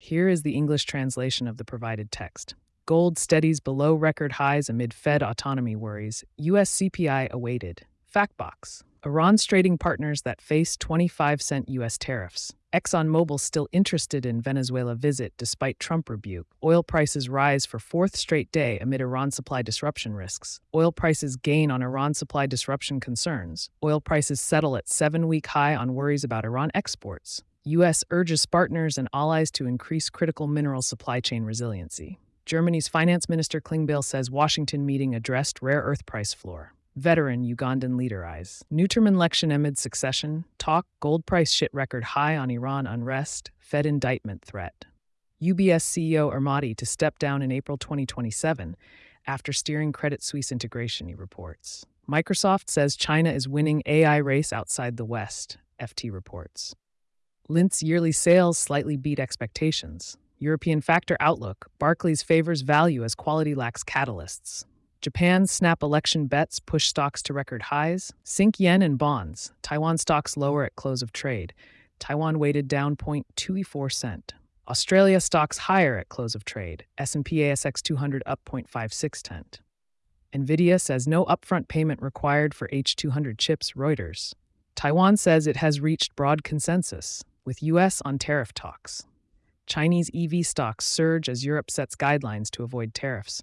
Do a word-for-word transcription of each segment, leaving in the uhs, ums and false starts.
Here is the English translation of the provided text. Gold steadies below record highs amid Fed autonomy worries. U S C P I awaited. Factbox. Iran's trading partners that face twenty-five cent U S tariffs. ExxonMobil still interested in Venezuela visit despite Trump rebuke. Oil prices rise for fourth straight day amid Iran supply disruption risks. Oil prices gain on Iran supply disruption concerns. Oil prices settle at seven-week high on worries about Iran exports. U S urges partners and allies to increase critical mineral supply chain resiliency. Germany's finance minister Klingbeil says Washington meeting addressed rare earth price floor. Veteran Ugandan leader eyes. Newterman election amid succession. Talk. Gold price shit record high on Iran unrest. Fed indictment threat. U B S C E O Ermati to step down in April twenty twenty-seven after steering Credit Suisse integration, he reports. Microsoft says China is winning A I race outside the West, F T reports. Lint's yearly sales slightly beat expectations. European factor outlook. Barclays favors value as quality lacks catalysts. Japan's snap election bets push stocks to record highs. Sink yen and bonds. Taiwan stocks lower at close of trade. Taiwan weighted down zero point two four cent. Australia stocks higher at close of trade. S and P A S X two hundred up zero point five six cent. Nvidia says no upfront payment required for H two hundred chips, Reuters. Taiwan says it has reached broad consensus, with U S on tariff talks. Chinese E V stocks surge as Europe sets guidelines to avoid tariffs.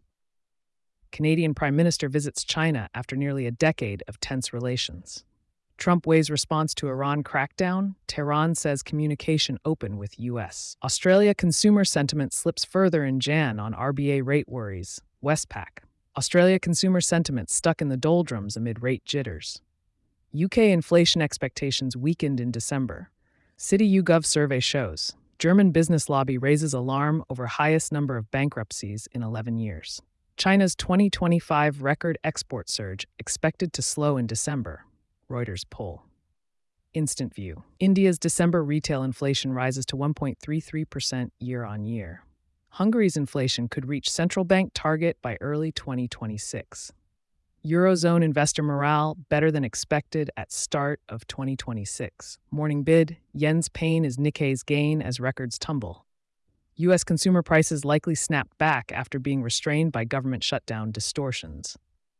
Canadian Prime Minister visits China after nearly a decade of tense relations. Trump weighs response to Iran crackdown. Tehran says communication open with U S. Australia consumer sentiment slips further in January on R B A rate worries. Westpac. Australia consumer sentiment stuck in the doldrums amid rate jitters. U K inflation expectations weakened in December. Citi YouGov survey shows. German business lobby raises alarm over highest number of bankruptcies in eleven years. China's twenty twenty-five record export surge expected to slow in December, Reuters poll. Instant View. India's December retail inflation rises to one point three three percent year-on-year. Hungary's inflation could reach central bank target by early twenty twenty-six. Eurozone investor morale better than expected at start of twenty twenty-six. Morning bid, yen's pain is Nikkei's gain as records tumble. U S consumer prices likely snapped back after being restrained by government shutdown distortions.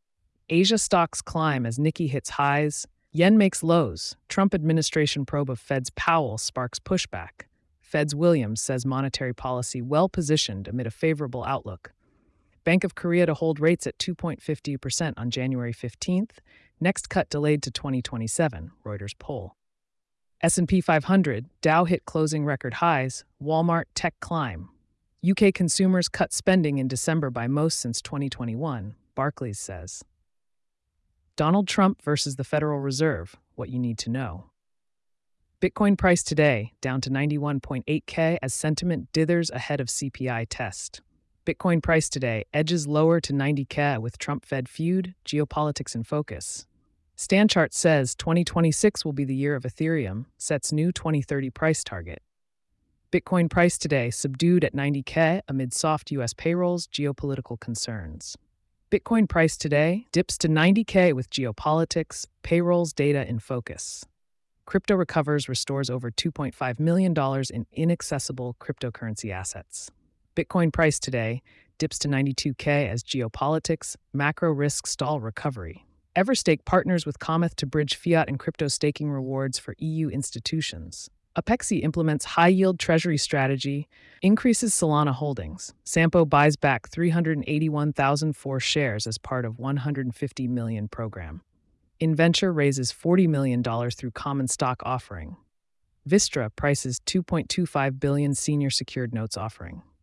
Asia stocks climb as Nikkei hits highs. Yen makes lows. Trump administration probe of Fed's Powell sparks pushback. Fed's Williams says monetary policy well-positioned amid a favorable outlook. Bank of Korea to hold rates at two point five zero percent on January fifteenth. Next cut delayed to twenty twenty-seven, Reuters poll. S and P five hundred, Dow hit closing record highs. Walmart tech climb. U K consumers cut spending in December by most since twenty twenty-one, Barclays says. Donald Trump versus the Federal Reserve, what you need to know. Bitcoin price today, down to ninety-one point eight K as sentiment dithers ahead of C P I test. Bitcoin price today edges lower to ninety K with Trump-Fed feud, geopolitics in focus. StanChart says twenty twenty-six will be the year of Ethereum, sets new twenty thirty price target. Bitcoin price today subdued at ninety K amid soft U S payrolls, geopolitical concerns. Bitcoin price today dips to ninety K with geopolitics, payrolls data in focus. Crypto recovers, restores over two point five million dollars in inaccessible cryptocurrency assets. Bitcoin price today dips to ninety-two K as geopolitics, macro risk stall recovery. Everstake partners with Cometh to bridge fiat and crypto staking rewards for E U institutions. Apexi implements high-yield treasury strategy, increases Solana holdings. Sampo buys back three hundred eighty-one thousand four shares as part of one hundred fifty million dollars program. Inventure raises forty million dollars through common stock offering. Vistra prices two point two five billion dollars senior secured notes offering.